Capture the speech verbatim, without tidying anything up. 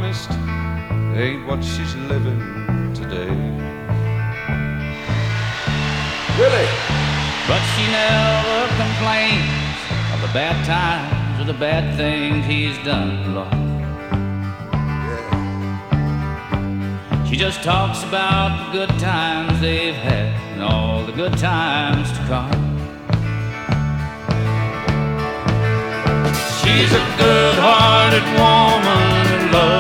honest, ain't what she's living today. Really? But she never complains of the bad times or the bad things he's done, Lord. She just talks about the good times they've had and all the good times to come. She's a good-hearted woman.